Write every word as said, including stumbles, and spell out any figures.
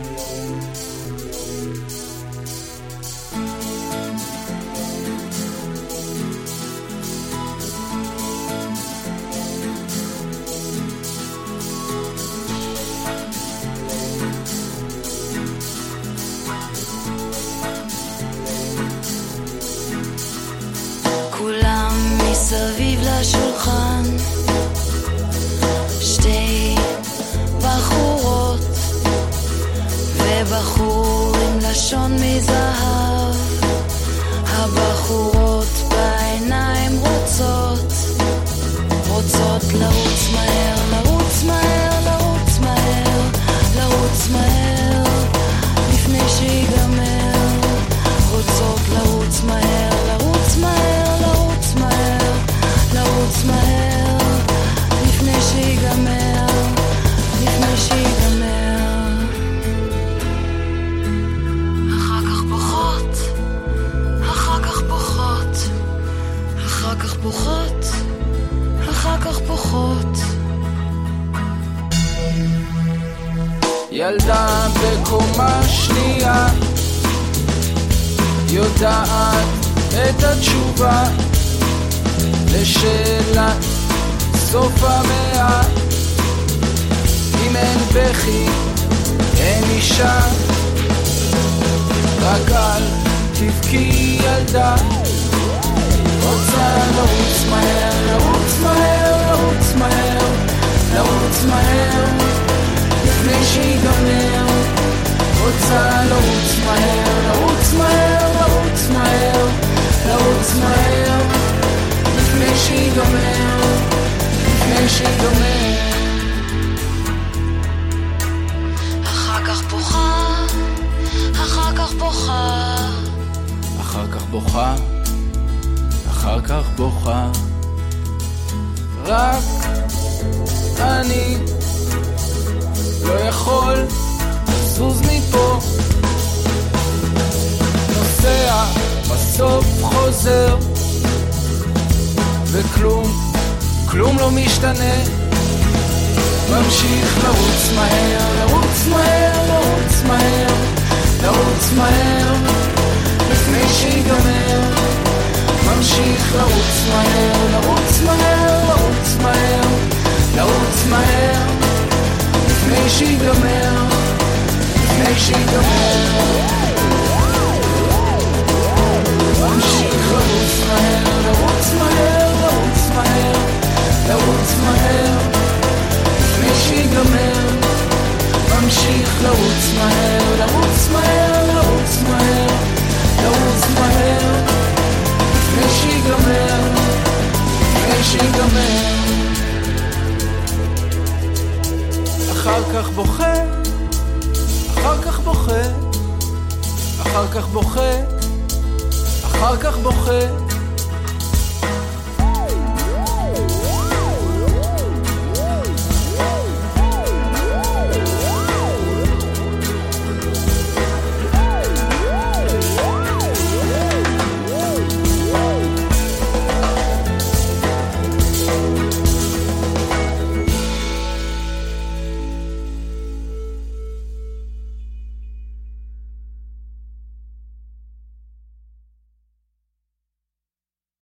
מסביב לשולחן שתי בחורות ובחור עם לשון מזהב. הבחורות בעיניים רוצות רוצות לרוץ מהר, לרוץ מהר, לרוץ מהר, לרוץ מהר לפני שיגמר. רוצות לרוץ מהר, לרוץ מהר, לרוץ מהר, לרוץ מהר לפני שיגמר, לפני שיגמר. אחר כך בוכות, אחר כך בוכות, אחר כך בוכות, אחר כך בוכות. ילדה בקומה שנייה יודעת את התשובה לשאלת סוף המאה. אם אין בכי אין אישה, רק אל תבכי ילדה. רוצה לרוץ מהר, לרוץ מהר, לרוץ מהר, לרוץ מהר לפני שיגמר. רוצה לרוץ מהר, לרוץ מהר, לרוץ מהר, לרוץ מהר לפני שיגמר, לפני שיגמר. אחר כך בוכה, אחר כך בוכה, אחר כך בוכה, אחר כך בוכה. רק אני לא יכול לזוז מפה, נוסע בסוף חוזר וכלום, כלום לא משתנה. ממשיך לרוץ מהר, לרוץ מהר, לרוץ מהר, לרוץ מהר לפני שיגמר. ממשיך לרוץ מהר, לרוץ מהר, לרוץ מהר, לרוץ מהר לפני שיגמר, לפני שיגמר. ממשיך לרוץ מהר, לרוץ מהר, לרוץ מהר, לרוץ מהר לפני שיגמר. ממשיך לרוץ מהר, לרוץ מהר, לרוץ מהר, לרוץ מהר לפני שיגמר, לפני שיגמר. אחר כך בוכה, אחר כך בוכה, אחר כך בוכה, אחר כך בוכה.